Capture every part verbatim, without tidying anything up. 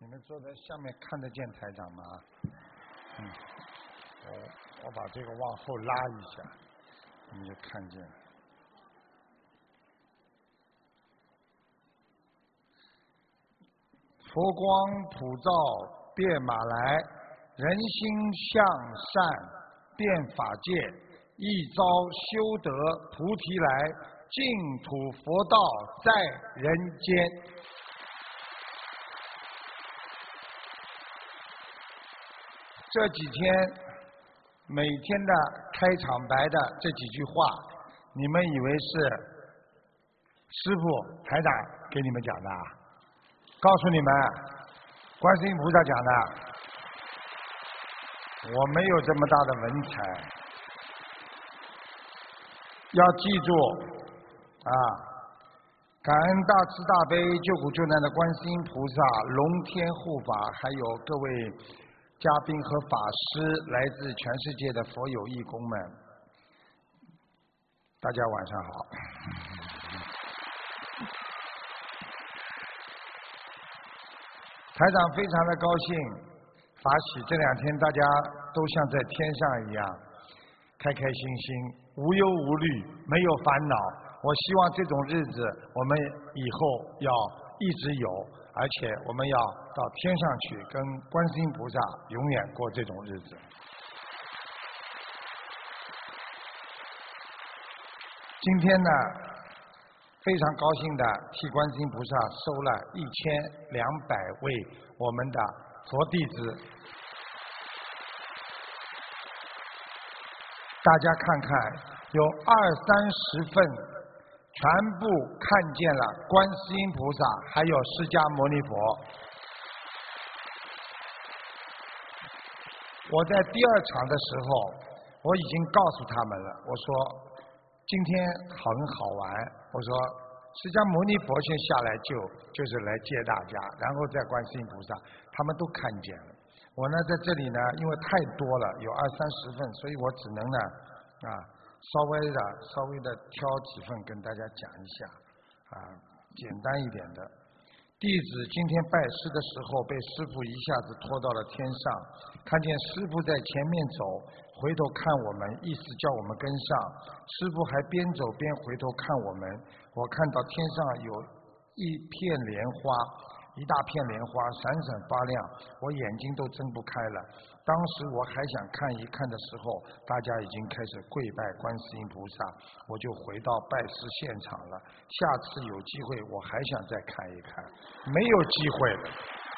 们坐在下面看得见台长吗？嗯，我我把这个往后拉一下，你就看见了。佛光普照遍马来，人心向善遍法界，一朝修得菩提来，净土佛道在人间。这几天每天的开场白的这几句话，你们以为是师父台长给你们讲的？告诉你们，观世音菩萨讲的。我没有这么大的文采，要记住啊！感恩大慈大悲救苦救难的观世音菩萨、龙天护法，还有各位嘉宾和法师，来自全世界的佛友义工们，大家晚上好。台长非常的高兴，法喜这两天大家都像在天上一样，开开心心，无忧无虑，没有烦恼。我希望这种日子我们以后要一直有，而且我们要到天上去跟观世音菩萨永远过这种日子。今天呢，非常高兴的替观世音菩萨收了一千两百位我们的佛弟子。大家看看，有二三十份全部看见了观世音菩萨还有释迦牟尼佛。我在第二场的时候我已经告诉他们了，我说今天很好玩，我说释迦牟尼佛先下来就就是来接大家，然后再观世音菩萨，他们都看见了。我呢在这里呢，因为太多了，有二三十份，所以我只能呢啊稍微的稍微的挑几份跟大家讲一下啊，简单一点的。弟子今天拜师的时候，被师父一下子拖到了天上，看见师父在前面走，回头看我们，意思叫我们跟上。师父还边走边回头看我们，我看到天上有一片莲花，一大片莲花闪闪发亮，我眼睛都睁不开了。当时我还想看一看的时候，大家已经开始跪拜观世音菩萨，我就回到拜师现场了。下次有机会我还想再看一看，没有机会了。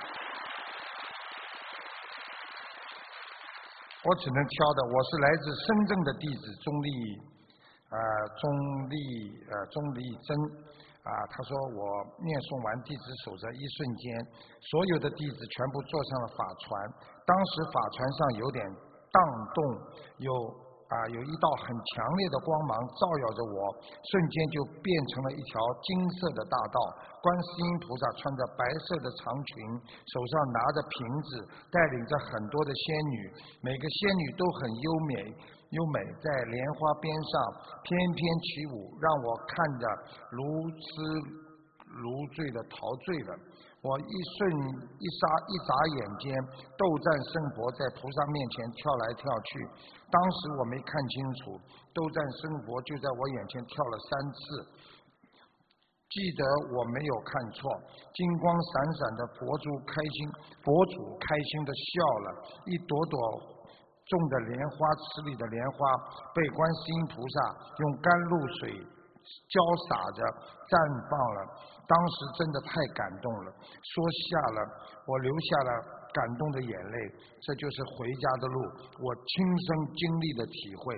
我只能挑的，我是来自深圳的弟子钟丽，呃，钟丽，呃，钟丽珍。啊，他说我念诵完弟子守则一瞬间，所有的弟子全部坐上了法船。当时法船上有点荡动，有啊有一道很强烈的光芒照耀着我，瞬间就变成了一条金色的大道。观世音菩萨穿着白色的长裙，手上拿着瓶子，带领着很多的仙女，每个仙女都很优美。优美在莲花边上翩翩起舞，让我看着如痴如醉的陶醉了。我一瞬一眨一眨眼间，斗战胜佛在菩萨面前跳来跳去。当时我没看清楚，斗战胜佛就在我眼前跳了三次。记得我没有看错，金光闪闪的佛珠开心，佛祖开心的笑了，一朵朵种的莲花池里的莲花被观世音菩萨用甘露水浇洒着绽放了，当时真的太感动了，说下了我流下了感动的眼泪，这就是回家的路，我亲身经历的体会。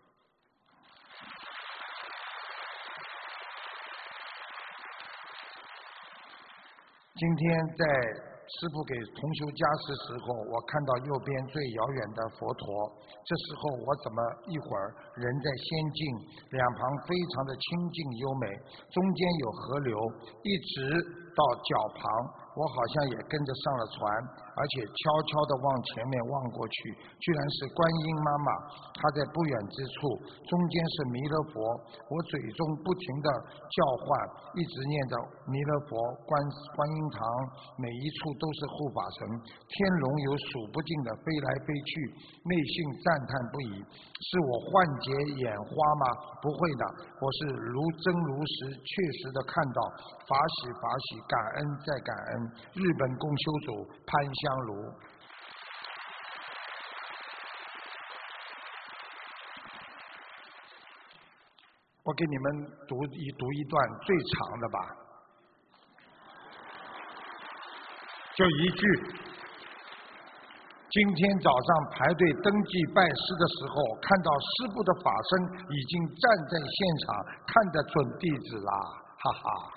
今天在师父给同修加持时候，我看到右边最遥远的佛陀，这时候我怎么一会儿人在仙境，两旁非常的清净优美，中间有河流，一直到脚旁，我我好像也跟着上了船，而且悄悄地往前面望过去，居然是观音妈妈，她在不远之处，中间是弥勒佛。我嘴中不停地叫唤，一直念着弥勒佛、观观音堂，每一处都是护法神，天龙有数不尽的飞来飞去，内心赞叹不已。是我幻觉眼花吗？不会的，我是如真如实确实的看到，法喜法喜，感恩再感恩。日本共修组潘香炉。我给你们读一读一段最长的吧，就一句。今天早上排队登记拜师的时候，看到师父的法身已经站在现场，看得准弟子啦，哈哈。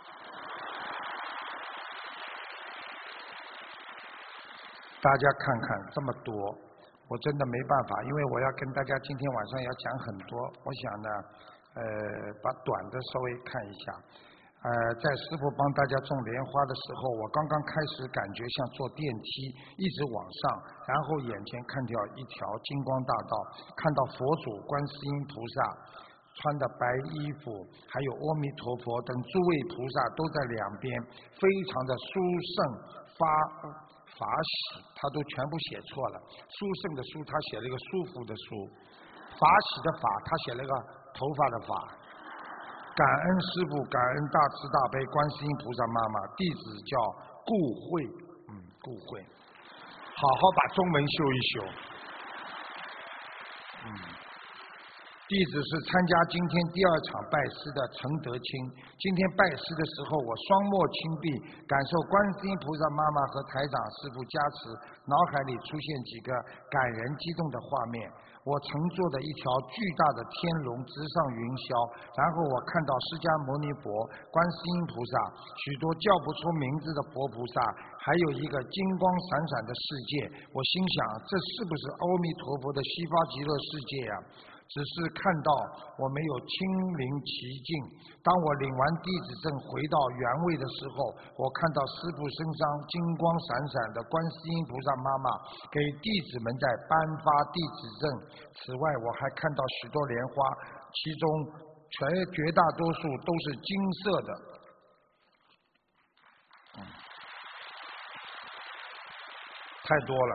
大家看看这么多，我真的没办法，因为我要跟大家今天晚上要讲很多。我想呢，呃，把短的稍微看一下。呃，在师父帮大家种莲花的时候，我刚刚开始感觉像坐电梯，一直往上，然后眼前看到一条金光大道，看到佛祖、观世音菩萨穿的白衣服，还有阿弥陀佛等诸位菩萨都在两边，非常的殊胜发法喜，他都全部写错了。殊胜的殊，他写了一个舒服的舒；法喜的法，他写了一个头发的发。感恩师父，感恩大慈大悲观世音菩萨妈妈，弟子叫顾慧，嗯，顾慧，好好把中文修一修。嗯，弟子是参加今天第二场拜师的陈德清。今天拜师的时候，我双目轻闭，感受观世音菩萨妈妈和台长师父加持，脑海里出现几个感人激动的画面。我乘坐的一条巨大的天龙直上云霄，然后我看到释迦牟尼佛、观世音菩萨，许多叫不出名字的佛菩萨，还有一个金光闪闪的世界。我心想，这是不是阿弥陀佛的西方极乐世界呀？只是看到我没有亲临其境。当我领完弟子证回到原位的时候，我看到师父身上金光闪闪的观世音菩萨妈妈给弟子们在颁发弟子证。此外，我还看到许多莲花，其中全绝大多数都是金色的。嗯，太多了，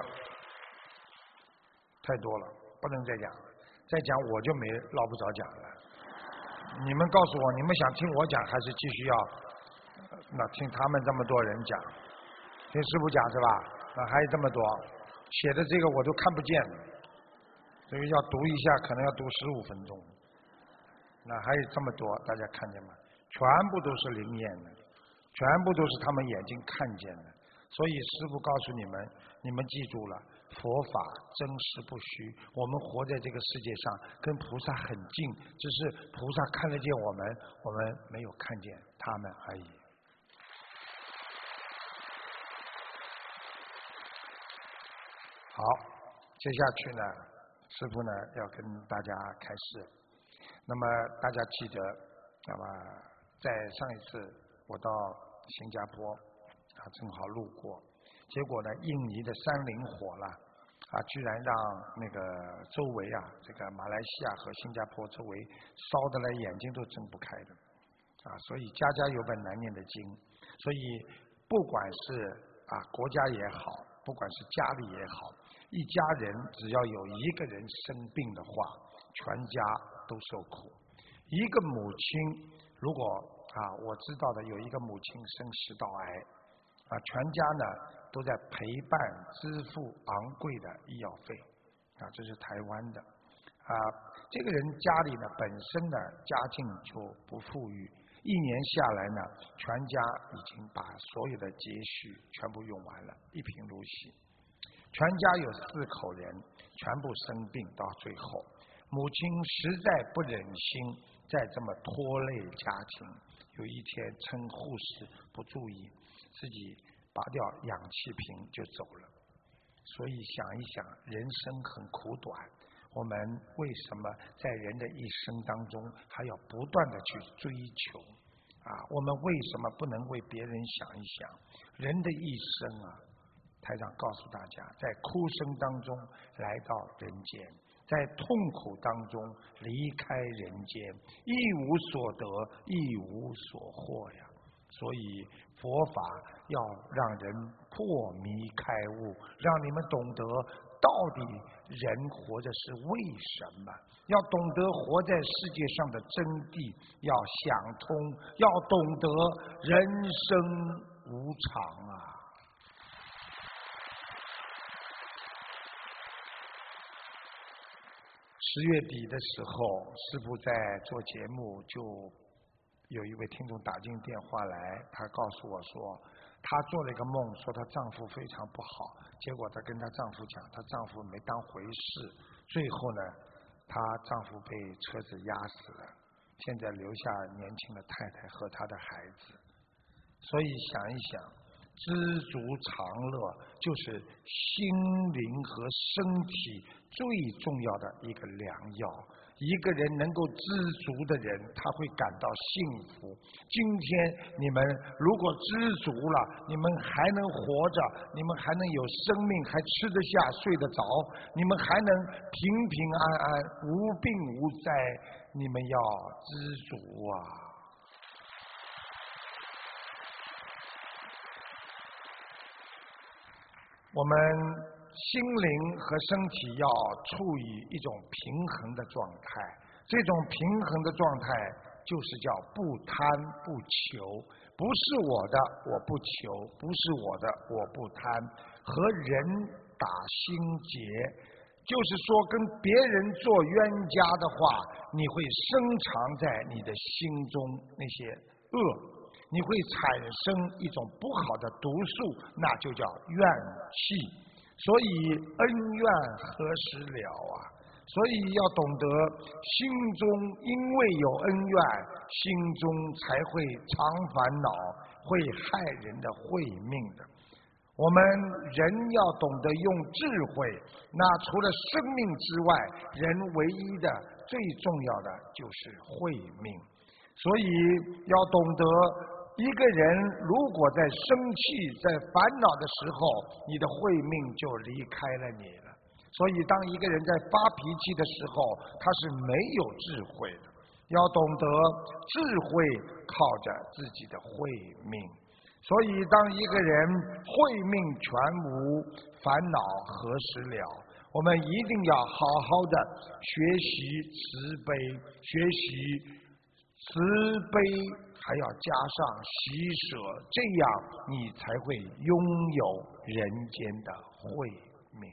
太多了，不能再讲了。再讲我就没捞不着讲了。你们告诉我，你们想听我讲还是继续要？那听他们这么多人讲，听师父讲是吧？那还有这么多，写的这个我都看不见了。这个要读一下，可能要读十五分钟。那还有这么多，大家看见吗？全部都是灵验的，全部都是他们眼睛看见的。所以师父告诉你们，你们记住了。佛法真实不虚，我们活在这个世界上跟菩萨很近，只是菩萨看得见我们，我们没有看见他们而已。好，接下去呢，师父呢要跟大家开示。那么大家记得，那么在上一次我到新加坡啊，正好路过，结果呢，印尼的山林火了。啊，居然让那个周围啊，这个马来西亚和新加坡周围烧得来眼睛都睁不开的，啊，所以家家有本难念的经，所以不管是啊国家也好，不管是家里也好，一家人只要有一个人生病的话，全家都受苦。一个母亲，如果啊我知道的有一个母亲生食道癌，啊全家呢。都在陪伴支付昂贵的医药费，啊，这是台湾的，啊，这个人家里呢本身呢家境就不富裕，一年下来呢，全家已经把所有的积蓄全部用完了，一贫如洗。全家有四口人，全部生病，到最后，母亲实在不忍心再这么拖累家庭，有一天趁护士不注意，自己。拔掉氧气瓶就走了。所以想一想，人生很苦短，我们为什么在人的一生当中还要不断的去追求？ 啊，我们为什么不能为别人想一想？人的一生啊，台长告诉大家，在哭声当中来到人间，在痛苦当中离开人间，一无所得，一无所获呀。所以佛法要让人破迷开悟，让你们懂得到底人活着是为什么，要懂得活在世界上的真谛，要想通，要懂得人生无常啊。十月底的时候，师父在做节目，就有一位听众打进电话来，她告诉我说，她做了一个梦，说她丈夫非常不好，结果她跟她丈夫讲，她丈夫没当回事，最后呢，她丈夫被车子压死了，现在留下年轻的太太和她的孩子。所以想一想，知足常乐就是心灵和身体最重要的一个良药。一个人能够知足的人，他会感到幸福。今天你们如果知足了，你们还能活着，你们还能有生命，还吃得下睡得着，你们还能平平安安无病无灾，你们要知足啊。我们心灵和身体要处于一种平衡的状态，这种平衡的状态就是叫不贪不求，不是我的我不求，不是我的我不贪，和人打心结，就是说跟别人做冤家的话，你会深藏在你的心中那些恶，你会产生一种不好的毒素，那就叫怨气。所以恩怨何时了啊？所以要懂得心中因为有恩怨，心中才会常烦恼，会害人的会命的。我们人要懂得用智慧，那除了生命之外，人唯一的最重要的就是慧命。所以要懂得一个人如果在生气在烦恼的时候，你的慧命就离开了你了。所以当一个人在发脾气的时候，他是没有智慧的。要懂得智慧靠着自己的慧命。所以当一个人慧命全无，烦恼何时了？我们一定要好好的学习慈悲，学习慈悲，还要加上喜舍，这样你才会拥有人间的慧命。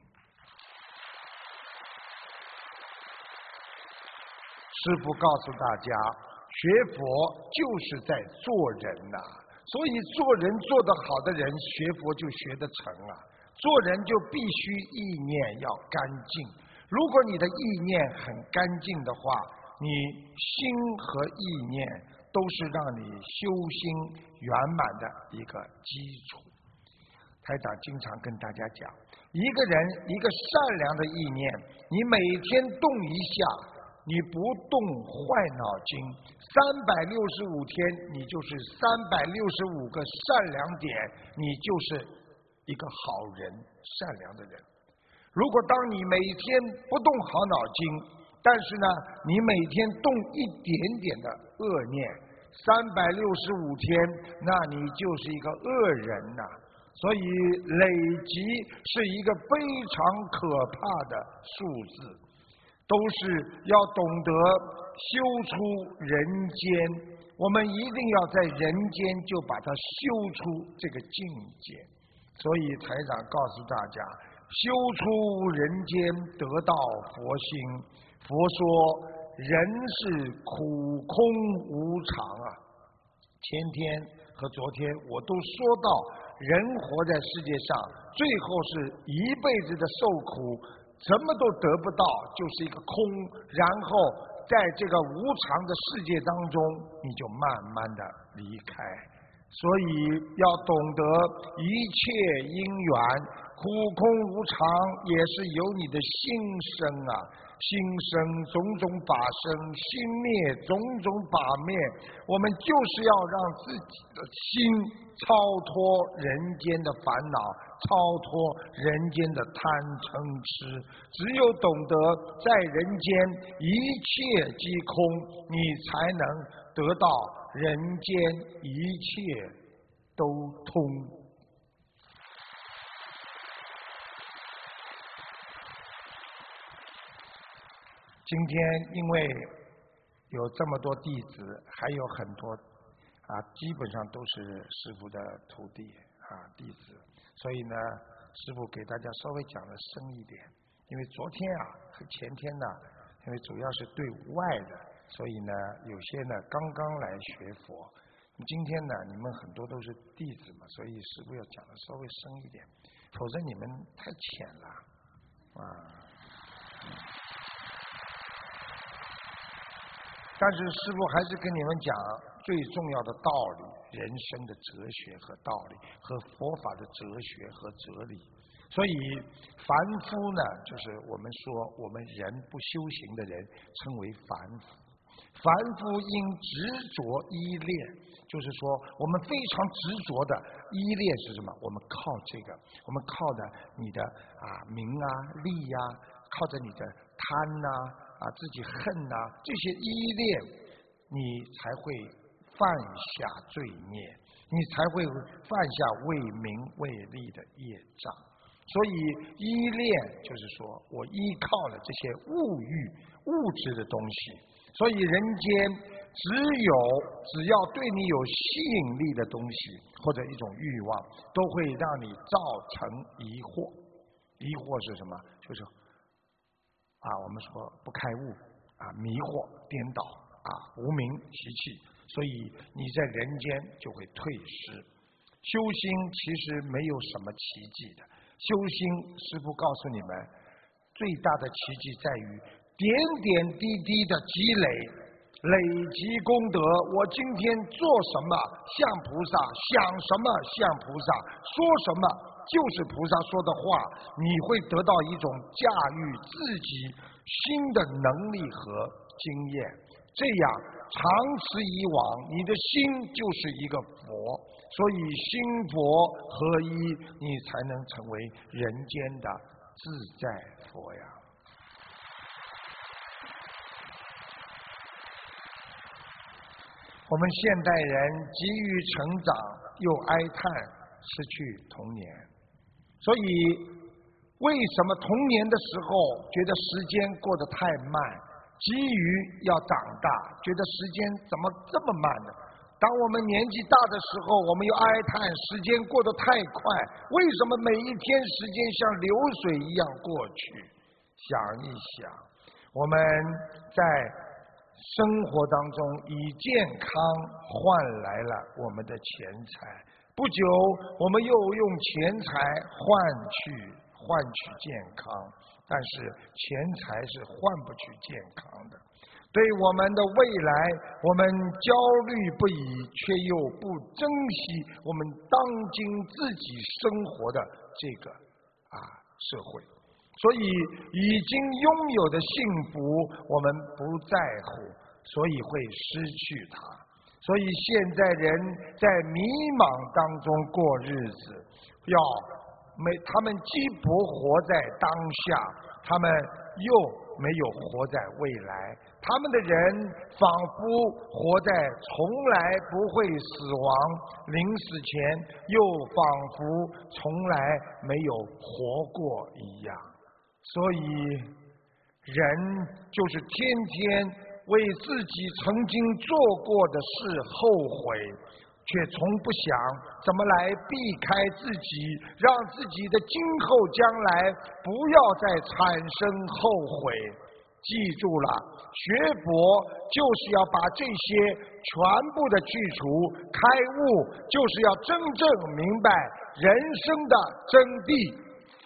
师父告诉大家，学佛就是在做人呐、啊，所以做人做得好的人，学佛就学得成啊。做人就必须意念要干净，如果你的意念很干净的话，你心和意念都是让你修心圆满的一个基础。台长经常跟大家讲，一个人一个善良的意念，你每天动一下，你不动坏脑筋，三百六十五天你就是三百六十五个善良点，你就是一个好人，善良的人。如果当你每天不动好脑筋，但是呢，你每天动一点点的恶念，三百六十五天，那你就是一个恶人呐、啊。所以累积是一个非常可怕的数字，都是要懂得修出人间。我们一定要在人间就把它修出这个境界。所以台长告诉大家，修出人间得到佛心。佛说人是苦空无常啊，前天和昨天我都说到，人活在世界上最后是一辈子的受苦，什么都得不到，就是一个空，然后在这个无常的世界当中你就慢慢的离开。所以要懂得一切因缘，苦空无常也是由你的心生啊。 心生种种法生，心灭种种法灭。我们就是要让自己的心超脱人间的烦恼，超脱人间的贪嗔痴。只有懂得在人间一切即空，你才能得到人间一切都通。今天因为有这么多弟子，还有很多啊，基本上都是师父的徒弟啊弟子，所以呢，师父给大家稍微讲的深一点。因为昨天啊和前天呢，因为主要是对外的，所以呢，有些呢刚刚来学佛。今天呢，你们很多都是弟子嘛，所以师父要讲的稍微深一点，否则你们太浅了啊。但是师父还是跟你们讲最重要的道理，人生的哲学和道理，和佛法的哲学和哲理。所以凡夫呢，就是我们说我们人不修行的人称为凡夫。凡夫因执着依恋，就是说我们非常执着的依恋是什么？我们靠这个，我们靠的你的啊名啊利呀、啊，靠着你的贪呐、啊。啊，自己恨呐、啊，这些依恋，你才会犯下罪孽，你才会犯下为名为利的业障。所以依恋就是说我依靠了这些物欲、物质的东西。所以人间只有只要对你有吸引力的东西或者一种欲望，都会让你造成疑惑。疑惑是什么？就是。啊，我们说不开悟啊，迷惑颠倒啊，无明习气，所以你在人间就会退失。修心其实没有什么奇迹的，修心师父告诉你们，最大的奇迹在于点点滴滴的积累，累积功德。我今天做什么像菩萨，想什么像菩萨，说什么就是菩萨说的话，你会得到一种驾驭自己心的能力和经验。这样长此以往，你的心就是一个佛。所以心佛合一，你才能成为人间的自在佛呀。我们现代人急于成长，又哀叹失去童年。所以为什么童年的时候觉得时间过得太慢，急于要长大，觉得时间怎么这么慢呢？当我们年纪大的时候，我们又哀叹时间过得太快，为什么每一天时间像流水一样过去？想一想，我们在生活当中以健康换来了我们的钱财，不久我们又用钱财换取换取健康，但是钱财是换不取健康的。对我们的未来，我们焦虑不已，却又不珍惜我们当今自己生活的这个啊社会。所以已经拥有的幸福我们不在乎，所以会失去它。所以现在人在迷茫当中过日子，要没他们既不活在当下，他们又没有活在未来。他们的人仿佛活在从来不会死亡，临死前又仿佛从来没有活过一样。所以人就是天天为自己曾经做过的事后悔，却从不想怎么来避开自己，让自己的今后将来不要再产生后悔。记住了，学佛就是要把这些全部的去除，开悟就是要真正明白人生的真谛。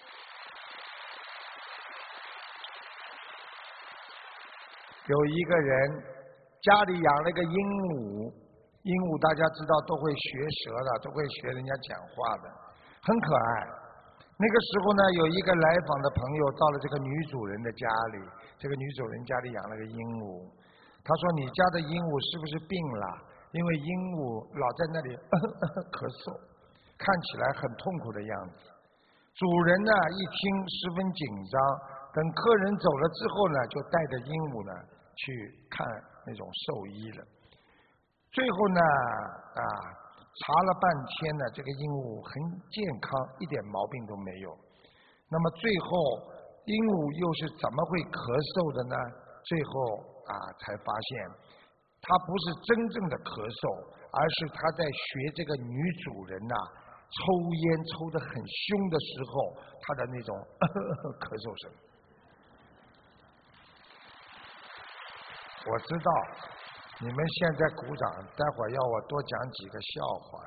有一个人家里养了个鹦鹉，鹦鹉大家知道都会学舌的，都会学人家讲话的，很可爱。 那个时候呢，有一个来访的朋友到了这个女主人的家里，这个女主人家里养了个鹦鹉，他说你家的鹦鹉是不是病了？因为鹦鹉老在那里咳咳咳嗽，看起来很痛苦的样子。主人呢一听十分紧张，等客人走了之后呢，就带着鹦鹉呢去看那种兽医了。最后呢啊查了半天呢，这个鹦鹉很健康，一点毛病都没有。那么最后鹦鹉又是怎么会咳嗽的呢？最后啊才发现，它不是真正的咳嗽，而是它在学这个女主人呐、啊、抽烟抽得很凶的时候，它的那种呵呵咳嗽声。我知道你们现在鼓掌，待会儿要我多讲几个笑话。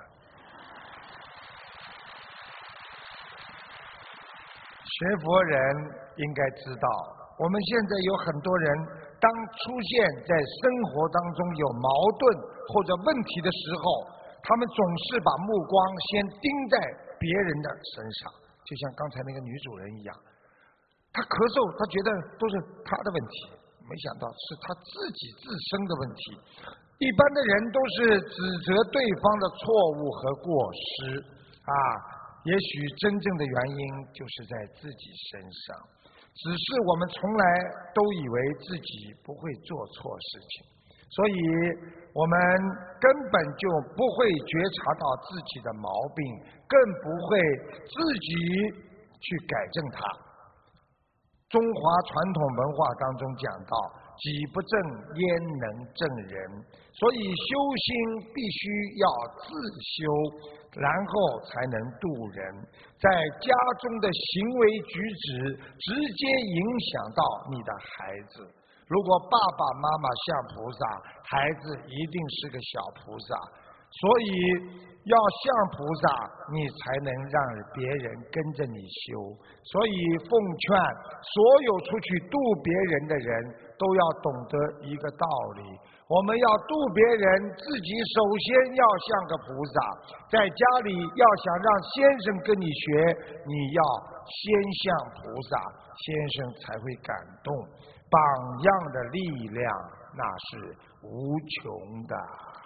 学佛人应该知道，我们现在有很多人，当出现在生活当中有矛盾或者问题的时候，他们总是把目光先盯在别人的身上，就像刚才那个女主人一样，她咳嗽，她觉得都是她的问题。没想到是他自己自身的问题。一般的人都是指责对方的错误和过失啊，也许真正的原因就是在自己身上，只是我们从来都以为自己不会做错事情，所以我们根本就不会觉察到自己的毛病，更不会自己去改正它。中华传统文化当中讲到，己不正焉能正人，所以修心必须要自修，然后才能度人。在家中的行为举止直接影响到你的孩子，如果爸爸妈妈像菩萨，孩子一定是个小菩萨，所以要像菩萨，你才能让别人跟着你修。所以奉劝所有出去度别人的人都要懂得一个道理，我们要度别人，自己首先要像个菩萨。在家里要想让先生跟你学，你要先像菩萨，先生才会感动。榜样的力量那是无穷的。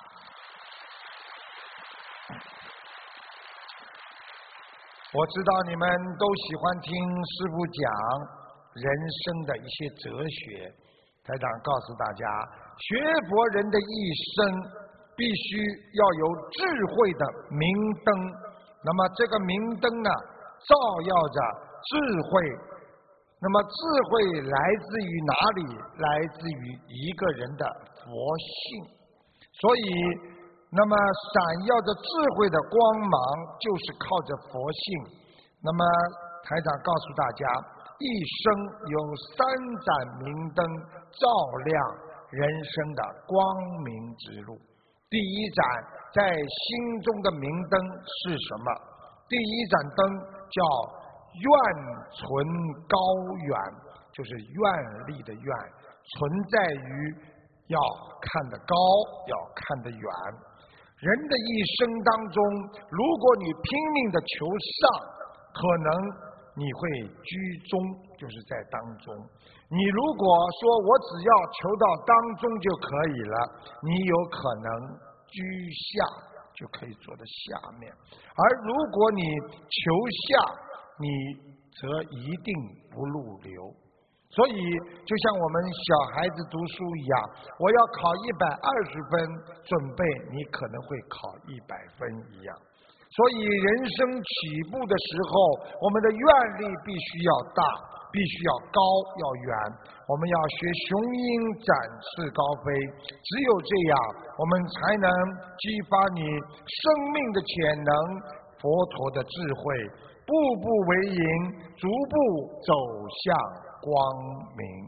我知道你们都喜欢听师父讲人生的一些哲学，台长告诉大家，学佛人的一生必须要有智慧的明灯。那么这个明灯呢，照耀着智慧。那么智慧来自于哪里？来自于一个人的佛性。所以那么闪耀着智慧的光芒，就是靠着佛性。那么台长告诉大家，一生有三盏明灯照亮人生的光明之路。第一盏在心中的明灯是什么？第一盏灯叫愿存高远，就是愿力的愿，存在于要看得高，要看得远。人的一生当中，如果你拼命的求上，可能你会居中，就是在当中。你如果说我只要求到当中就可以了，你有可能居下，就可以坐在下面。而如果你求下，你则一定不入流。所以就像我们小孩子读书一样，我要考一百二十分准备，你可能会考一百分一样。所以人生起步的时候，我们的愿力必须要大，必须要高，要远。我们要学雄鹰展翅高飞，只有这样，我们才能激发你生命的潜能，佛陀的智慧，步步为营，逐步走向光明。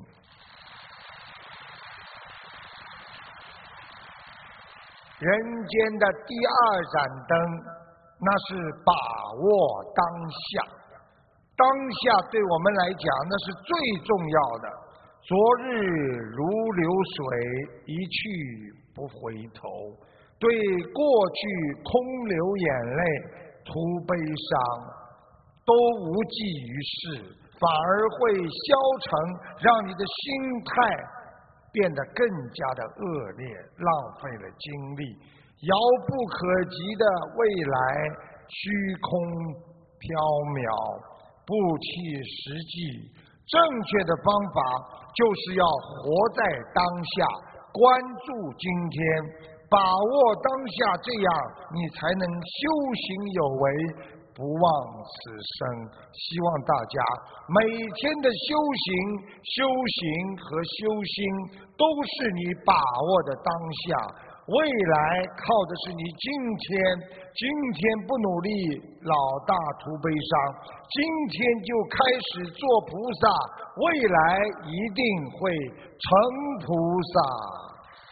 人间的第二盏灯，那是把握当下。当下对我们来讲，那是最重要的。昨日如流水，一去不回头。对过去空流眼泪，徒悲伤。 都无济于事，反而会消沉，让你的心态变得更加的恶劣，浪费了精力。遥不可及的未来，虚空缥缈，不切实际。正确的方法就是要活在当下，关注今天，把握当下，这样你才能修行有为，不忘此生。希望大家每天的修行、修行和修心都是你把握的当下。未来靠的是你今天，今天不努力，老大徒悲伤。今天就开始做菩萨，未来一定会成菩萨。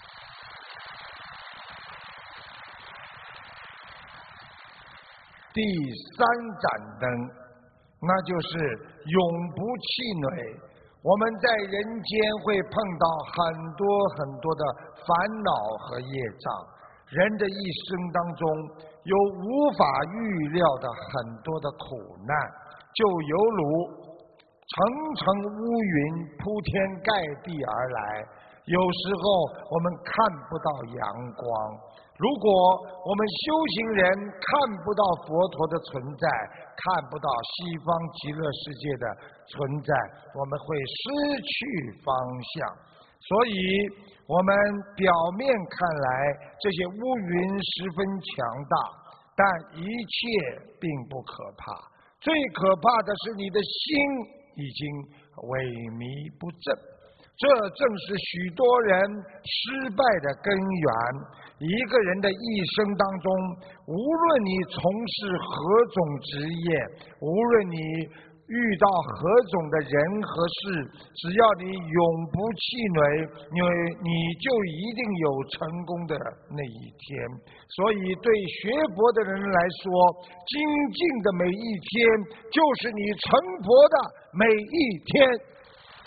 第三盏灯，那就是永不气馁。我们在人间会碰到很多很多的烦恼和业障，人的一生当中有无法预料的很多的苦难，就犹如层层乌云铺天盖地而来，有时候我们看不到阳光。如果我们修行人看不到佛陀的存在，看不到西方极乐世界的存在，我们会失去方向。所以我们表面看来这些乌云十分强大，但一切并不可怕。最可怕的是你的心已经萎靡不振，这正是许多人失败的根源。一个人的一生当中，无论你从事何种职业，无论你遇到何种的人和事，只要你永不气馁，因为你就一定有成功的那一天。所以对学佛的人来说，精进的每一天就是你成佛的每一天。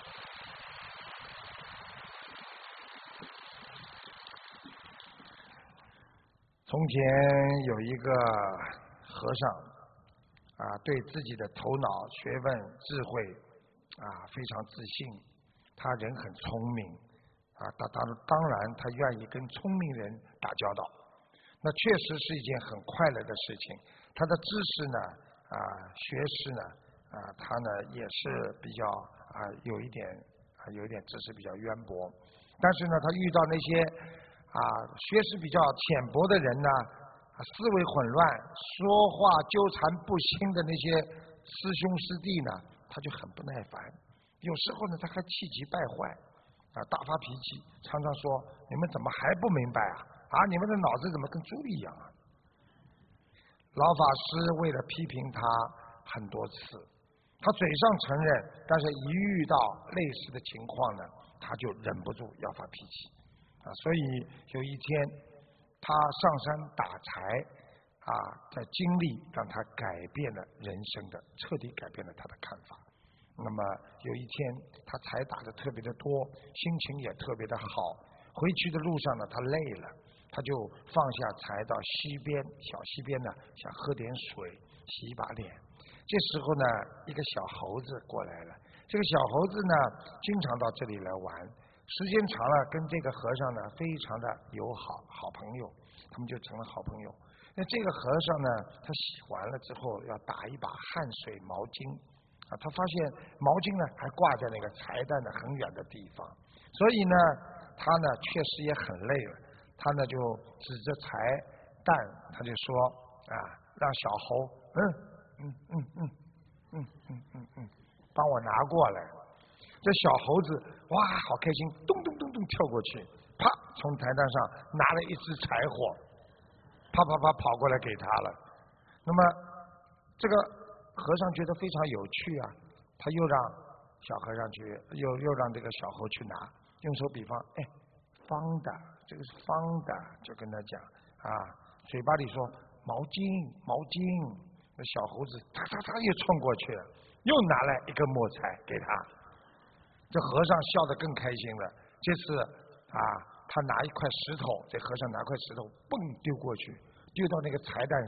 从前有一个和尚啊，对自己的头脑、学问、智慧啊非常自信，他人很聪明啊，当当当然他愿意跟聪明人打交道，那确实是一件很快乐的事情。他的知识呢啊，学识呢啊，他呢也是比较啊有一点啊有一点知识比较渊博，但是呢，他遇到那些啊，学识比较浅薄的人呢，思维混乱，说话纠缠不清的那些师兄师弟呢，他就很不耐烦。有时候呢，他还气急败坏，啊，大发脾气，常常说：“你们怎么还不明白啊？啊，你们的脑子怎么跟猪一样啊？”老法师为了批评他很多次，他嘴上承认，但是一遇到类似的情况呢，他就忍不住要发脾气。啊，所以有一天他上山打柴啊，在经历让他改变了人生的，彻底改变了他的看法。那么有一天他柴打的特别的多，心情也特别的好，回去的路上呢，他累了，他就放下柴到溪边，小溪边呢，想喝点水洗一把脸。这时候呢，一个小猴子过来了，这个小猴子呢经常到这里来玩，时间长了，跟这个和尚呢非常的友好，好朋友，他们就成了好朋友。那这个和尚呢，他洗完了之后要打一把汗水毛巾啊，他发现毛巾呢还挂在那个柴担的很远的地方，所以呢，他呢确实也很累了，他呢就指着柴担，他就说啊，让小猴，嗯嗯嗯嗯嗯嗯嗯嗯，帮我拿过来。这小猴子哇，好开心，咚咚咚咚跳过去，啪，从台担上拿了一支柴火，啪啪啪跑过来给他了。那么这个和尚觉得非常有趣啊，他又让小和尚去，又又让这个小猴去拿，用手比方，哎，方的，这个是方的，就跟他讲啊，嘴巴里说毛巾毛巾，那小猴子嚓嚓嚓又冲过去了，又拿来一根木材给他。这和尚笑得更开心了。这次啊，他拿一块石头，这和尚拿块石头蹦丢过去，丢到那个柴担上，就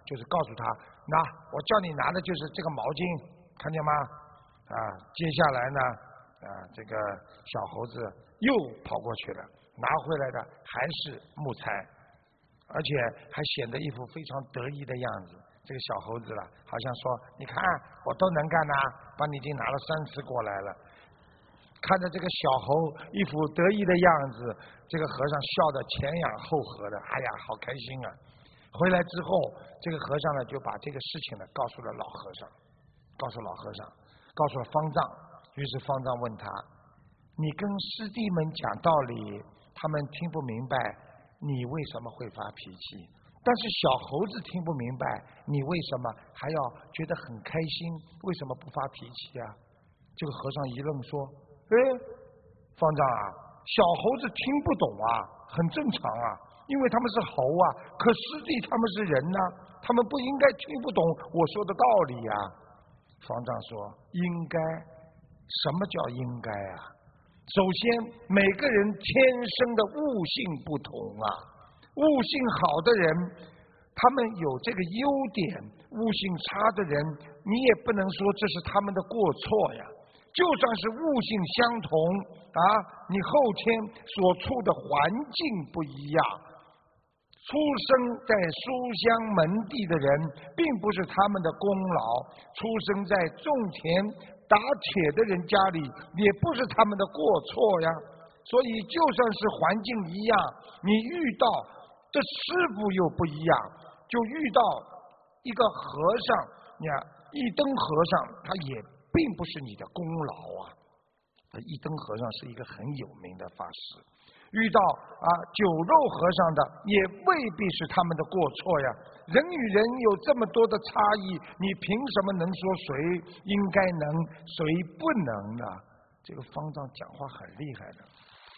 就是告诉他，那我叫你拿的就是这个毛巾，看见吗？啊，接下来呢，啊，这个小猴子又跑过去了，拿回来的还是木材，而且还显得一副非常得意的样子。这个小猴子了，好像说，你看我都能干呐，帮你已经拿了三次过来了。看着这个小猴一副得意的样子，这个和尚笑得前仰后合的，哎呀，好开心啊！回来之后，这个和尚呢就把这个事情呢告诉了老和尚，告诉老和尚，告诉了方丈。于是方丈问他：“你跟师弟们讲道理，他们听不明白，你为什么会发脾气？但是小猴子听不明白，你为什么还要觉得很开心？为什么不发脾气啊？”这个和尚一愣说：“哎，方丈啊，小猴子听不懂啊，很正常啊，因为他们是猴啊。可师弟他们是人呐、啊，他们不应该听不懂我说的道理呀、啊。”方丈说：“应该？什么叫应该啊？首先，每个人天生的悟性不同啊，悟性好的人，他们有这个优点；悟性差的人，你也不能说这是他们的过错呀。就算是悟性相同啊，你后天所处的环境不一样，出生在书香门第的人，并不是他们的功劳；出生在种田打铁的人家里，也不是他们的过错呀。所以，就算是环境一样，你遇到的师傅又不一样，就遇到一个和尚，你看一灯和尚，他也并不是你的功劳啊。一灯和尚是一个很有名的法师。遇到啊酒肉和尚的，也未必是他们的过错呀。人与人有这么多的差异，你凭什么能说谁应该能，谁不能呢？这个方丈讲话很厉害的。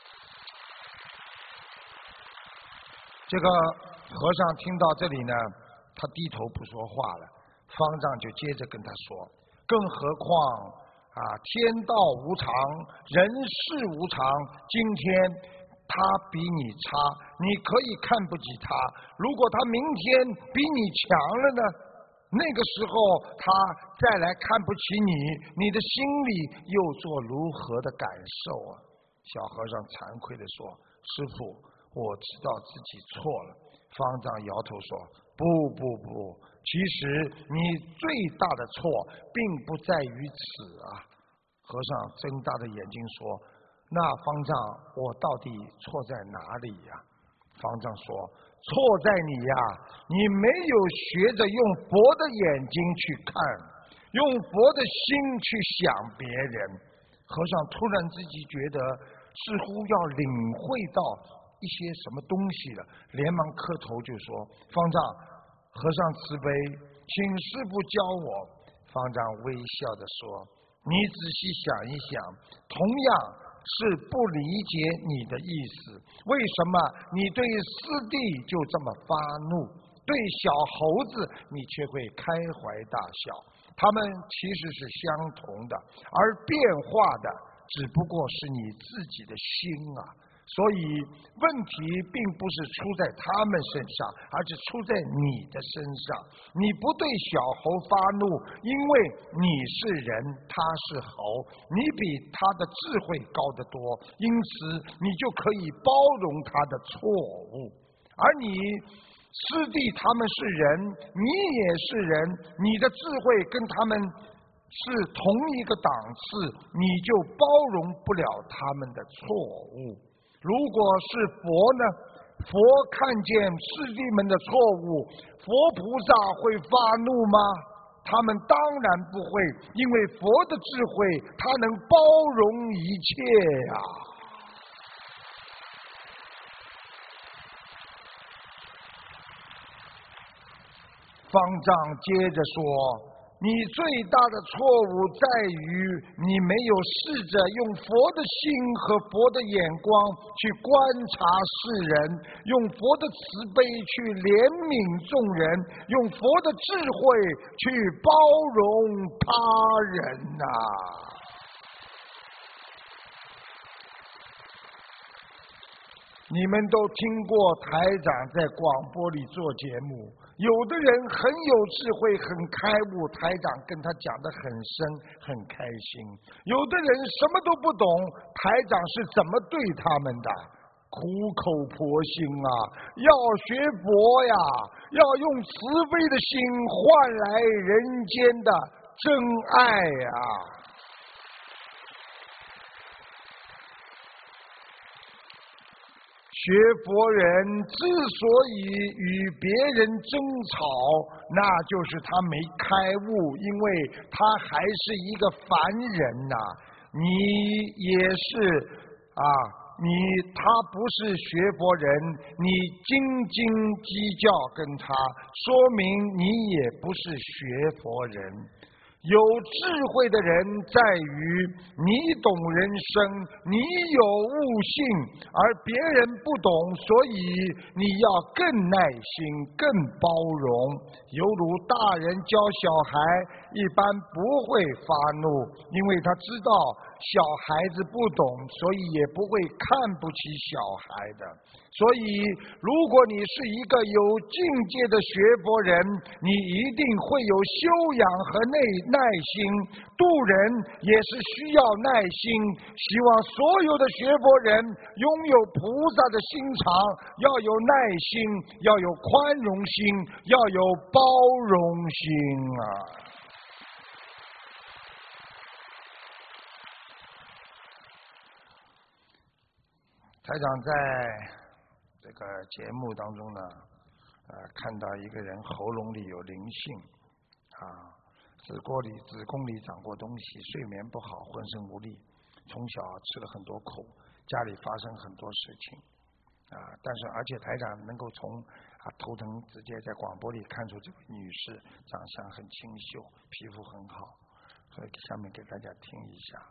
这个和尚听到这里呢，他低头不说话了。方丈就接着跟他说，更何况啊，天道无常，人事无常，今天他比你差，你可以看不起他。如果他明天比你强了呢？那个时候他再来看不起你，你的心里又做如何的感受啊？小和尚惭愧地说：“师父，我知道自己错了。”方丈摇头说：“不不不，其实你最大的错并不在于此啊。”和尚睁大的眼睛说：“那方丈，我到底错在哪里呀？”方丈说：“错在你呀，你没有学着用佛的眼睛去看，用佛的心去想别人。”和尚突然自己觉得似乎要领会到一些什么东西了，连忙磕头就说：“方丈，和尚慈悲，请师父教我。”方丈微笑地说：“你仔细想一想，同样是不理解你的意思，为什么你对师弟就这么发怒，对小猴子你却会开怀大笑？他们其实是相同的，而变化的只不过是你自己的心啊。所以问题并不是出在他们身上，而是出在你的身上。你不对小猴发怒，因为你是人，他是猴，你比他的智慧高得多，因此你就可以包容他的错误。而你师弟他们是人，你也是人，你的智慧跟他们是同一个档次，你就包容不了他们的错误。如果是佛呢？佛看见师弟们的错误，佛菩萨会发怒吗？他们当然不会，因为佛的智慧，他能包容一切呀。方丈接着说，你最大的错误在于你没有试着用佛的心和佛的眼光去观察世人，用佛的慈悲去怜悯众人，用佛的智慧去包容他人呐、啊。你们都听过台长在广播里做节目， 有的人很有智慧，很开悟，台长跟他讲得很深，很开心。有的人什么都不懂，台长是怎么对他们的？苦口婆心啊，要学佛呀，要用慈悲的心换来人间的真爱呀。学佛人之所以与别人争吵，那就是他没开悟，因为他还是一个凡人呐、啊。你也是啊，你他不是学佛人，你斤斤计较跟他，说明你也不是学佛人。有智慧的人在于你懂人生，你有悟性，而别人不懂，所以你要更耐心，更包容。犹如大人教小孩，一般不会发怒，因为他知道小孩子不懂，所以也不会看不起小孩的。所以如果你是一个有境界的学佛人，你一定会有修养和内耐心，度人也是需要耐心。希望所有的学佛人拥有菩萨的心肠，要有耐心，要有宽容心，要有包容心啊。台长在这个节目当中呢，呃，看到一个人喉咙里有灵性，啊，子宫里子宫里长过东西，睡眠不好，浑身无力，从小吃了很多苦，家里发生很多事情，啊，但是而且台长能够从啊头疼直接在广播里看出这位女士长相很清秀，皮肤很好，所以下面给大家听一下。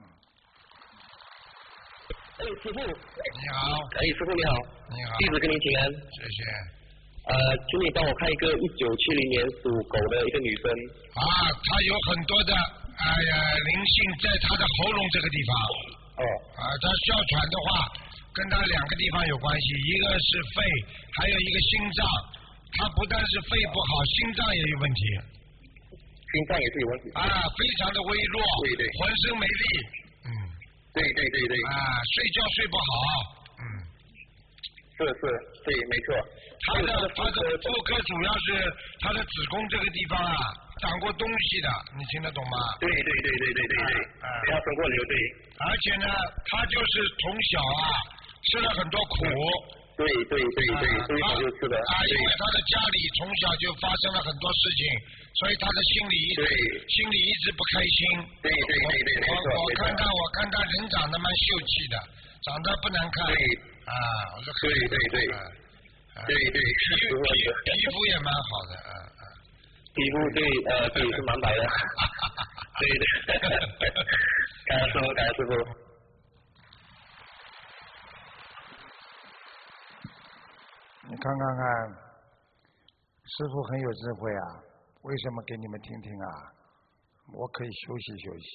哎，师傅。 你好。 哎，师傅你好。 你好。 弟子跟您请安。 谢谢。 呃，请你帮我看一个一九七零年属狗的一个女生。 啊，她有很多的哎呀灵性在她的喉咙这个地方。 哦。 啊，她哮喘的话，跟她两个地方有关系，一个是肺，还有一个心脏。她不但是肺不好，心脏也有问题。 心脏也是有问题。 啊，非常的微弱。 对对。 浑身没力。嗯。 对对对对。 啊，睡觉睡不好。嗯。 是是，对，没错。 他的他的妇科主要是他的子宫这个地方啊，长过东西的，你听得懂吗？ 对对对对对对对。啊。要生过瘤对。 而且呢，他就是从小啊吃了很多苦。 对对对对，所以他就吃的。 啊，因为他的家里从小就发生了很多事情，所以他的心里一直心里一直不开心。 对对对对，没错。 我我看他我看他人长得蛮秀气的，长得不难看。 对。 啊，我说对对对。对对， 皮肤皮皮肤也蛮好的，嗯嗯。 皮肤对呃对是蛮白的。对对。感恩师傅，感恩师傅。 你看看看，师傅很有智慧啊！为什么给你们听听啊？我可以休息休息。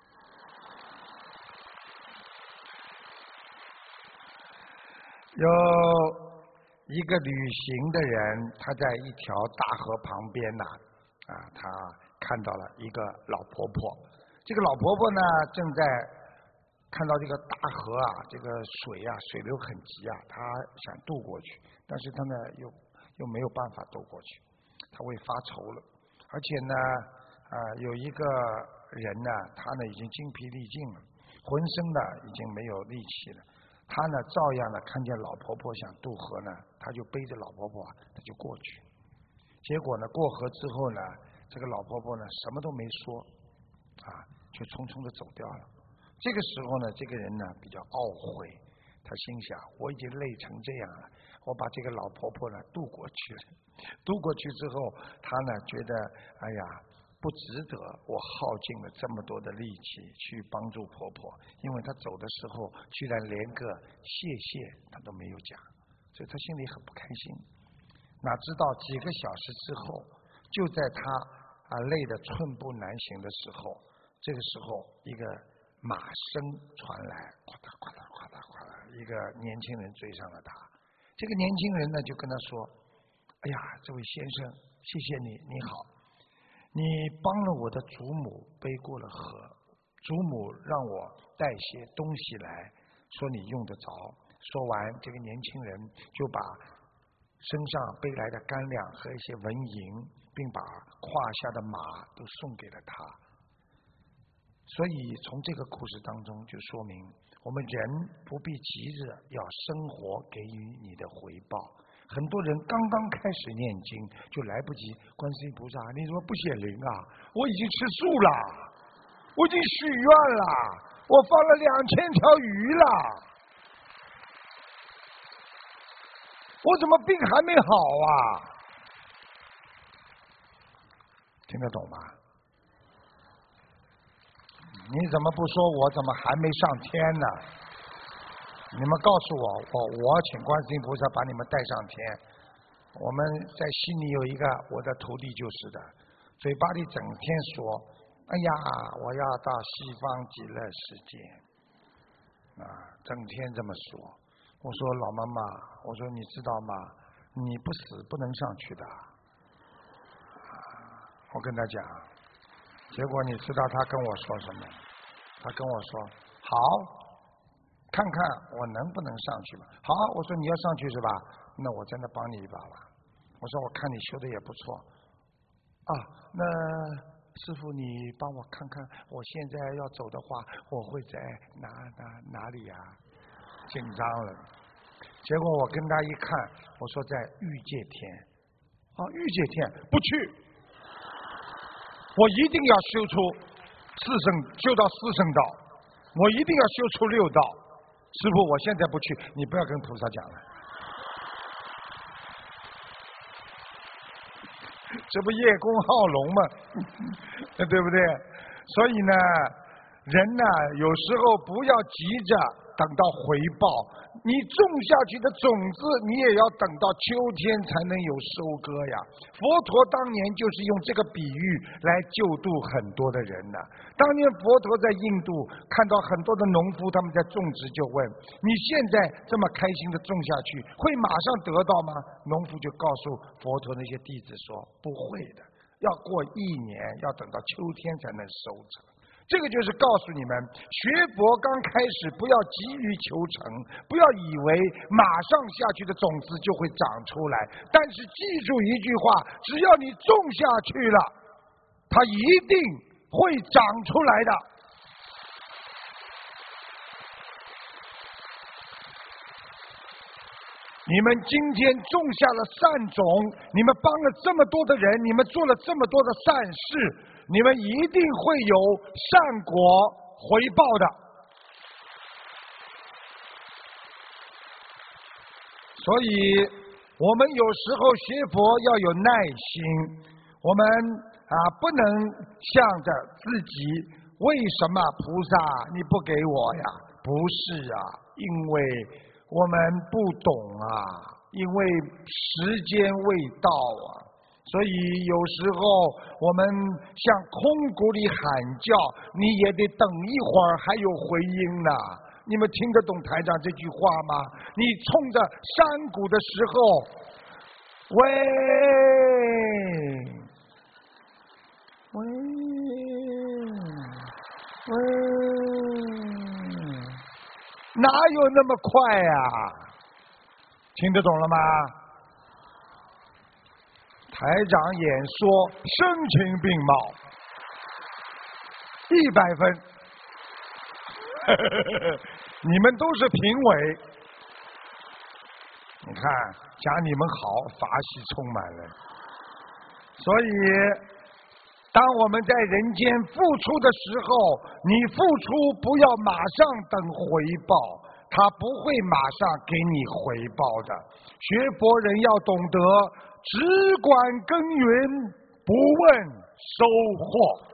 有一个旅行的人，他在一条大河旁边呐，啊，他看到了一个老婆婆。这个老婆婆呢，正在看到这个大河啊，这个水啊，水流很急啊，她想渡过去，但是她呢又又没有办法渡过去，她为发愁了。而且呢，啊，有一个人呢，他呢已经精疲力尽了，浑身呢已经没有力气了。他呢照样呢看见老婆婆想渡河呢，他就背着老婆婆啊，他就过去。结果呢过河之后呢，这个老婆婆呢什么都没说，啊，就匆匆的走掉了。这个时候呢，这个人呢比较懊悔，他心想：我已经累成这样了，我把这个老婆婆呢渡过去了。渡过去之后，他呢觉得，哎呀，不值得我耗尽了这么多的力气去帮助婆婆，因为她走的时候居然连个谢谢她都没有讲，所以她心里很不开心。哪知道几个小时之后，就在她啊累得寸步难行的时候，这个时候一个马声传来，哗啦哗啦哗啦哗啦，一个年轻人追上了她。这个年轻人呢就跟她说：“哎哎呀，这位先生，谢谢你，你好，你帮了我的祖母背过了河，祖母让我带些东西来，说你用得着。说完，这个年轻人就把身上背来的干粮和一些纹银，并把胯下的马都送给了他。所以从这个故事当中就说明，我们人不必急着要生活给予你的回报。很多人刚刚开始念经就来不及，观世音菩萨你怎么不显灵啊？我已经吃素了，我已经许愿了，我放了两千条鱼了，我怎么病还没好啊？听得懂吗？你怎么不说我怎么还没上天呢？你们告诉我，我我请观世音菩萨把你们带上天。我们在悉尼有一个我的徒弟就是的，嘴巴里整天说，哎呀，我要到西方极乐世界，啊，整天这么说。我说老妈妈，我说你知道吗？你不死不能上去的。我跟他讲，结果你知道他跟我说什么？他跟我说，好。看看我能不能上去吧。好，我说你要上去是吧？那我真的帮你一把吧。我说我看你修的也不错啊，那师父你帮我看看，我现在要走的话，我会在哪哪哪里呀、啊？紧张了。结果我跟他一看，我说在欲界天。啊，欲界天不去，我一定要修出四圣，修到四圣道，我一定要修出六道。师父，我现在不去，你不要跟菩萨讲了。这不叶公好龙吗？对不对？所以呢，人呢，有时候不要急着等到回报。你种下去的种子，你也要等到秋天才能有收割呀。佛陀当年就是用这个比喻来救度很多的人呢。当年佛陀在印度看到很多的农夫他们在种植，就问你现在这么开心的种下去，会马上得到吗？农夫就告诉佛陀那些弟子说，不会的，要过一年，要等到秋天才能收成。这个就是告诉你们，学佛刚开始不要急于求成，不要以为马上下去的种子就会长出来。但是记住一句话，只要你种下去了，它一定会长出来的。你们今天种下了善种，你们帮了这么多的人，你们做了这么多的善事，你们一定会有善果回报的。所以我们有时候学佛要有耐心，我们啊不能向着自己，为什么菩萨你不给我呀？不是啊，因为我们不懂啊，因为时间未到啊。所以有时候我们向空谷里喊叫，你也得等一会儿还有回音呢。你们听得懂台长这句话吗？你冲着山谷的时候，喂喂喂，哪有那么快呀、啊？听得懂了吗？台长演说声情并茂，一百分。你们都是评委，你看讲你们好，法喜充满了。所以当我们在人间付出的时候，你付出不要马上等回报，他不会马上给你回报的。学佛人要懂得只管耕耘，不问收获。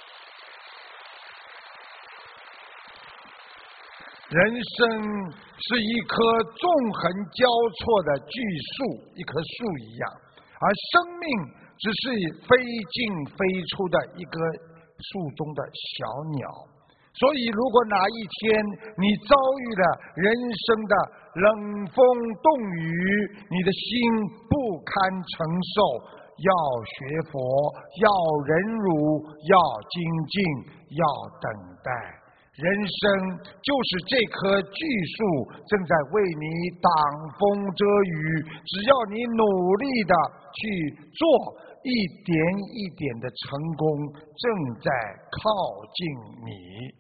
人生是一棵纵横交错的巨树，一棵树一样，而生命只是飞进飞出的一个树中的小鸟。 所以如果哪一天你遭遇了人生的冷风冻雨，你的心不堪承受，要学佛，要忍辱，要精进，要等待。人生就是这棵巨树，正在为你挡风遮雨，只要你努力的去做，一点一点的成功正在靠近你。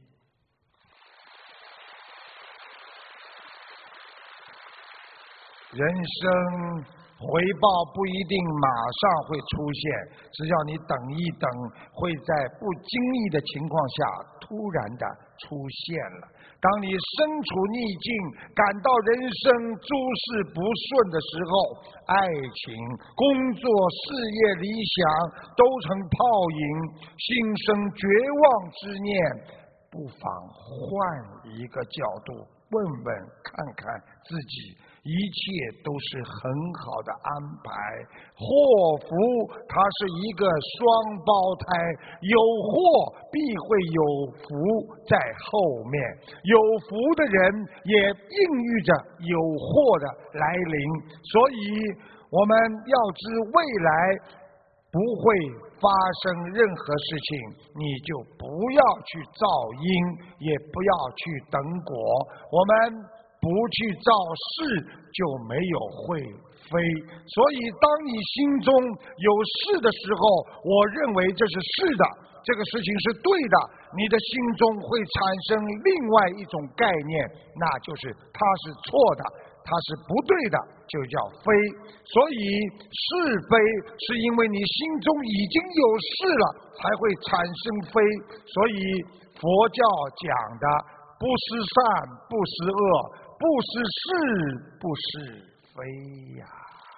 人生回报不一定马上会出现，只要你等一等，会在不经意的情况下突然的出现了。当你身处逆境，感到人生诸事不顺的时候，爱情、工作、事业、理想都成泡影，心生绝望之念，不妨换一个角度问问看看自己，一切都是很好的安排。祸福它是一个双胞胎，有祸必会有福在后面，有福的人也孕育着有祸的来临。所以我们要知未来不会发生任何事情，你就不要去造因，也不要去等果。我们不去造事，就没有会飞。所以当你心中有事的时候，我认为这是是的，这个事情是对的，你的心中会产生另外一种概念，那就是它是错的，它是不对的，就叫非。所以是非是因为你心中已经有是了，才会产生非。所以佛教讲的不是善，不是恶，不是是，不是非呀。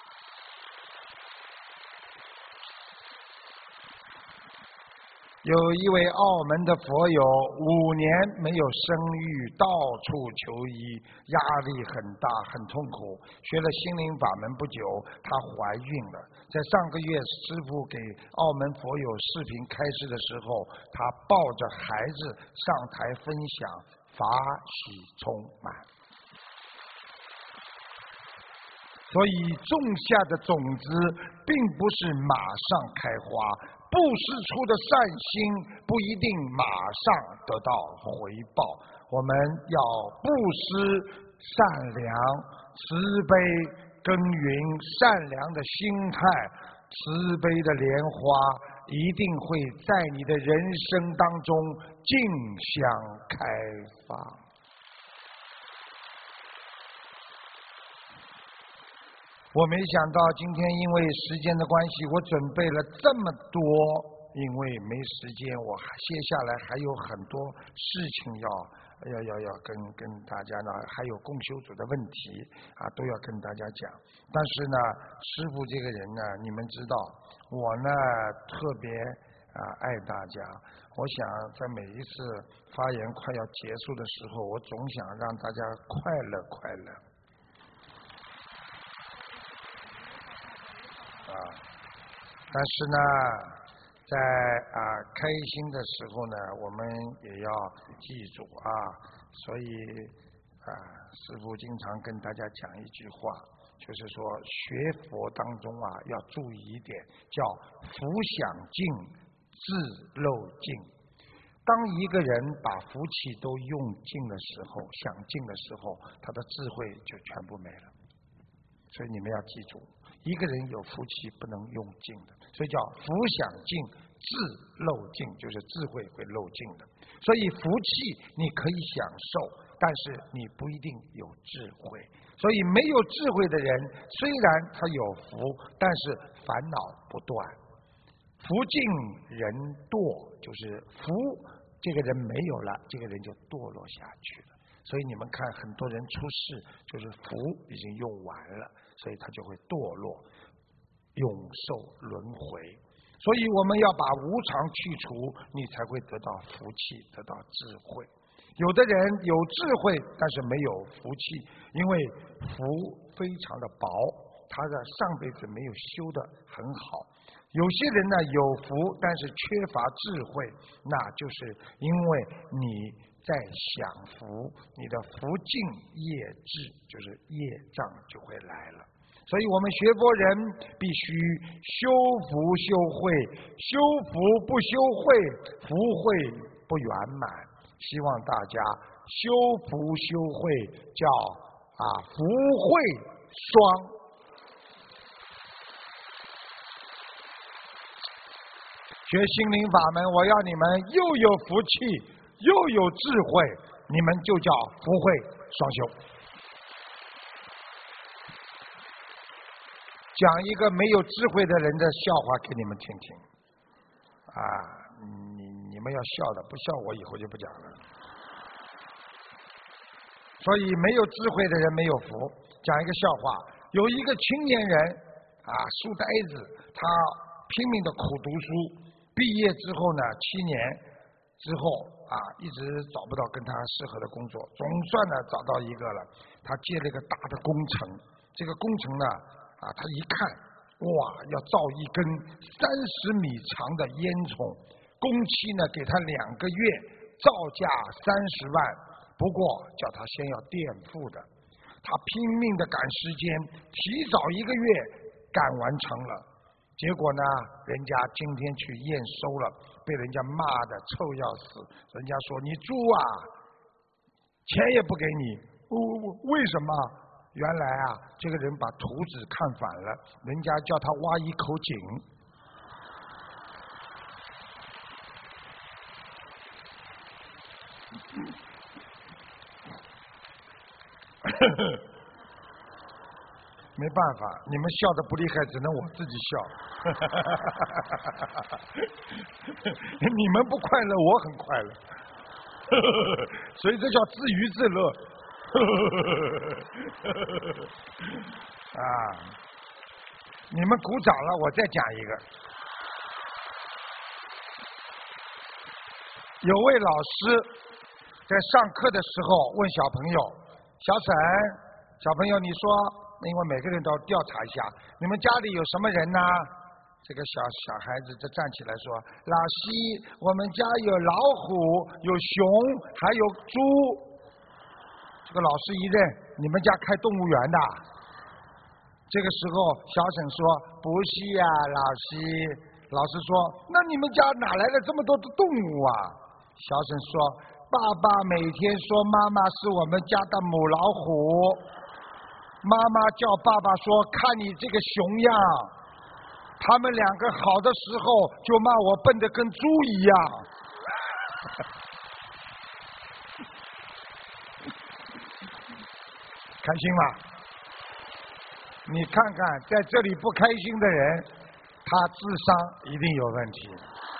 有一位澳门的佛友，五年没有生育，到处求医，压力很大，很痛苦。学了心灵法门不久，她怀孕了。在上个月，师父给澳门佛友视频开示的时候，她抱着孩子上台分享，法喜充满。所以种下的种子并不是马上开花，布施出的善心不一定马上得到回报。我们要布施善良、慈悲，耕耘善良的心态，慈悲的莲花一定会在你的人生当中竞相开放。我没想到今天因为时间的关系，我准备了这么多，因为没时间，我接下来还有很多事情要要要要跟跟大家呢，还有共修组的问题啊，都要跟大家讲。但是呢，师父这个人呢，你们知道，我呢特别啊爱大家，我想在每一次发言快要结束的时候，我总想让大家快乐快乐。啊，但是呢，在啊开心的时候呢，我们也要记住啊。所以啊，师父经常跟大家讲一句话，就是说学佛当中啊，要注意一点，叫福享尽，智漏尽。当一个人把福气都用尽的时候，享尽的时候，他的智慧就全部没了。所以你们要记住。一个人有福气不能用尽的，所以叫福享尽，智漏尽，就是智慧会漏尽的。所以福气你可以享受，但是你不一定有智慧。所以没有智慧的人，虽然他有福，但是烦恼不断。福尽人堕，就是福这个人没有了，这个人就堕落下去了。所以你们看，很多人出世就是福已经用完了，所以他就会堕落，永受轮回。所以我们要把无常去除，你才会得到福气，得到智慧。有的人有智慧，但是没有福气，因为福非常的薄，他的上辈子没有修得很好， 有些人呢有福，但是缺乏智慧，那就是因为你在享福，你的福尽业至，就是业障就会来了。所以我们学佛人必须修福修慧，修福不修慧，福慧不圆满。希望大家修福修慧，叫啊福慧双。学心灵法门，我要你们又有福气又有智慧，你们就叫福慧双修。讲一个没有智慧的人的笑话给你们听听啊！你你们要笑的，不笑我以后就不讲了。所以没有智慧的人没有福。讲一个笑话，有一个青年人啊，书呆子，他拼命的苦读书。毕业之后呢，七年之后啊，一直找不到跟他适合的工作，总算呢找到一个了。他接了一个大的工程，这个工程呢啊，他一看，哇，要造一根三十米长的烟囱，工期呢给他两个月，造价三十万，不过叫他先要垫付的。他拼命的赶时间，提早一个月赶完成了。结果呢，人家今天去验收了，被人家骂的臭要死。人家说你猪啊，钱也不给你，为什么？原来啊，这个人把图纸看反了，人家叫他挖一口井。没办法，你们笑得不厉害，只能我自己笑。你们不快乐，我很快乐。所以这叫自娱自乐。啊，你们鼓掌了，我再讲一个。有位老师在上课的时候问小朋友：“小沈，小朋友，你说。”因为每个人都要调查一下，你们家里有什么人呢？这个小小孩子就站起来说：“老师，我们家有老虎，有熊，还有猪。”这个老师一认，你们家开动物园的？这个时候，小沈说：“不是呀，老师。”老师说：“那你们家哪来了这么多的动物啊？”小沈说：“爸爸每天说妈妈是我们家的母老虎。”妈妈叫爸爸说：“看你这个熊样，他们两个好的时候就骂我笨得跟猪一样。”开心吗？你看看，在这里不开心的人，他智商一定有问题。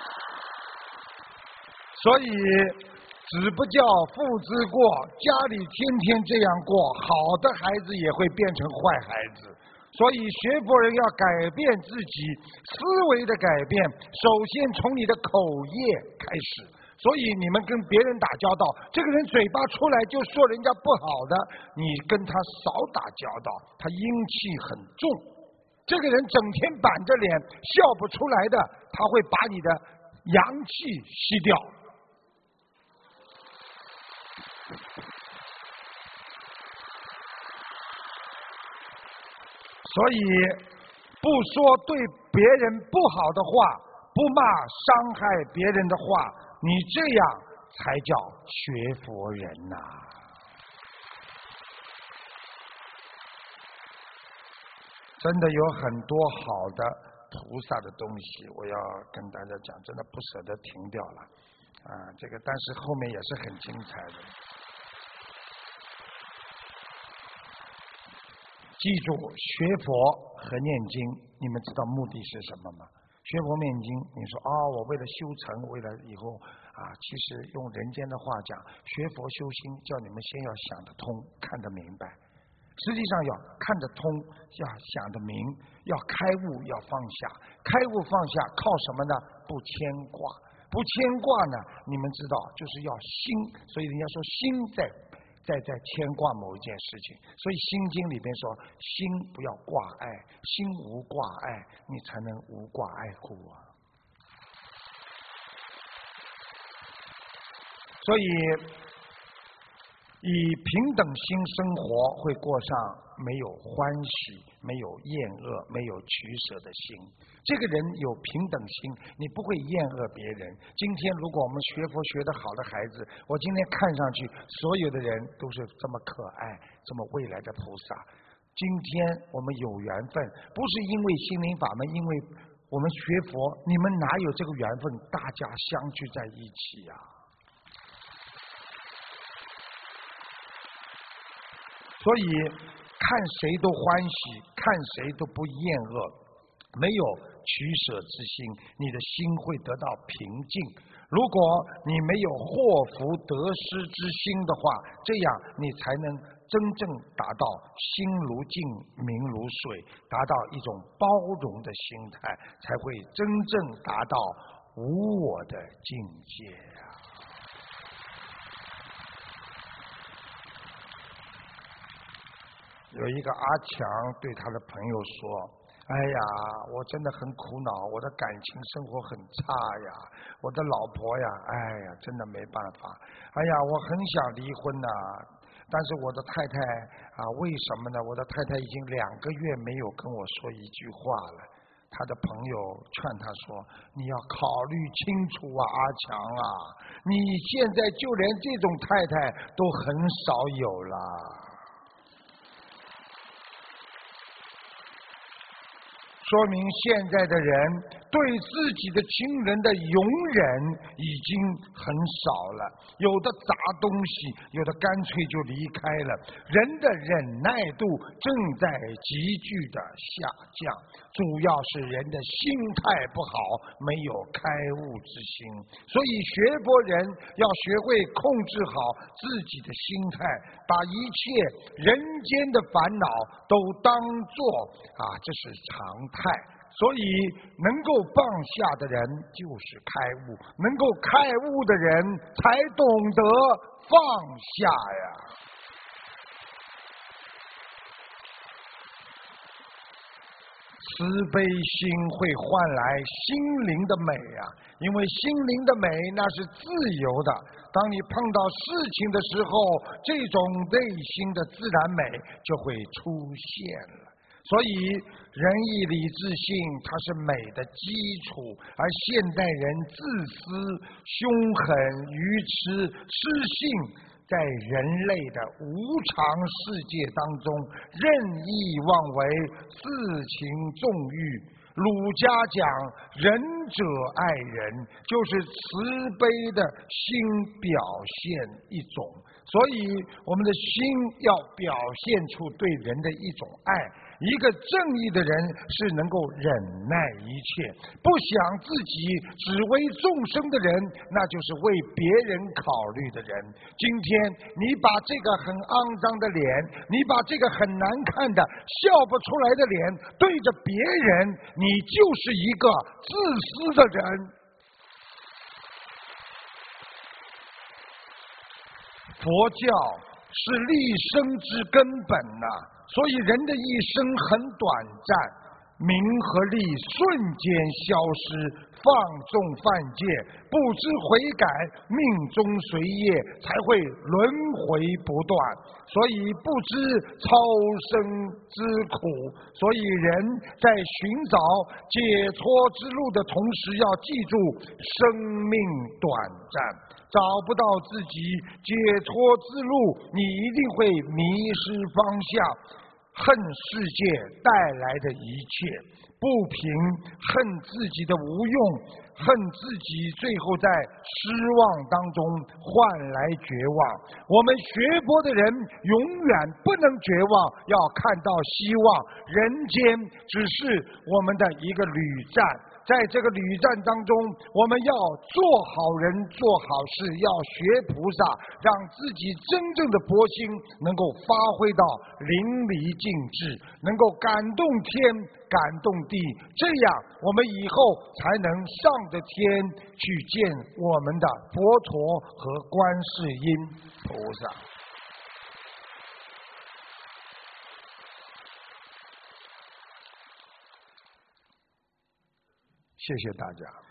所以子不教，父之过，家里天天这样过，好的孩子也会变成坏孩子。所以学佛人要改变自己思维的改变，首先从你的口业开始。所以你们跟别人打交道，这个人嘴巴出来就说人家不好的，你跟他少打交道，他阴气很重。这个人整天板着脸笑不出来的，他会把你的阳气吸掉。所以不说对别人不好的话，不骂伤害别人的话，你这样才叫学佛人呐、啊。真的有很多好的菩萨的东西，我要跟大家讲，真的不舍得停掉了啊！这个但是后面也是很精彩的。记住，学佛和念经，你们知道目的是什么吗？学佛念经，你说啊、哦，我为了修成，为了以后啊，其实用人间的话讲，学佛修心，叫你们先要想得通，看得明白。实际上要看得通，要想得明，要开悟，要放下。开悟放下靠什么呢？不牵挂。不牵挂呢，你们知道就是要心，所以人家说心在在在在牵挂某一件事情。所以《心经》里边说，心不要挂碍，心无挂碍，你才能无挂碍故啊。所以以平等心生活，会过上没有欢喜、没有厌恶、没有取舍的心。这个人有平等心，你不会厌恶别人。今天如果我们学佛学得好的孩子，我今天看上去所有的人都是这么可爱，这么未来的菩萨。今天我们有缘分，不是因为心灵法门，因为我们学佛，你们哪有这个缘分？大家相聚在一起呀、啊。所以看谁都欢喜，看谁都不厌恶，没有取舍之心，你的心会得到平静。如果你没有祸福得失之心的话，这样你才能真正达到心如镜，明如水，达到一种包容的心态，才会真正达到无我的境界啊。有一个阿强对他的朋友说，哎呀，我真的很苦恼，我的感情生活很差呀，我的老婆呀，哎呀，真的没办法，哎呀，我很想离婚呐、啊，但是我的太太啊，为什么呢？我的太太已经两个月没有跟我说一句话了。他的朋友劝他说，你要考虑清楚啊，阿强啊，你现在就连这种太太都很少有了。说明现在的人对自己的亲人的容忍已经很少了，有的砸东西，有的干脆就离开了。人的忍耐度正在急剧的下降，主要是人的心态不好，没有开悟之心。所以学佛人要学会控制好自己的心态，把一切人间的烦恼都当作啊，这是常态。所以能够放下的人就是开悟，能够开悟的人才懂得放下呀。慈悲心会换来心灵的美啊，因为心灵的美那是自由的。当你碰到事情的时候，这种内心的自然美就会出现了。所以仁义礼智信它是美的基础，而现代人自私、凶狠、愚痴、失信，在人类的无常世界当中任意妄为，四情纵欲。儒家讲仁者爱人，就是慈悲的心表现一种。所以我们的心要表现出对人的一种爱。一个正义的人是能够忍耐一切，不想自己只为众生的人，那就是为别人考虑的人。今天你把这个很肮脏的脸，你把这个很难看的笑不出来的脸对着别人，你就是一个自私的人。佛教是立生之根本呐、啊，所以人的一生很短暂，名和利瞬间消失，放纵犯戒，不知悔改，命中随业，才会轮回不断。所以不知超生之苦，所以人在寻找解脱之路的同时，要记住生命短暂。找不到自己解脱之路，你一定会迷失方向，恨世界带来的一切不平，恨自己的无用，恨自己最后在失望当中换来绝望。我们学佛的人永远不能绝望，要看到希望。人间只是我们的一个旅站，在这个旅站当中，我们要做好人做好事，要学菩萨，让自己真正的佛心能够发挥到淋漓尽致，能够感动天感动地，这样我们以后才能上得天去见我们的佛陀和观世音菩萨。 谢谢大家。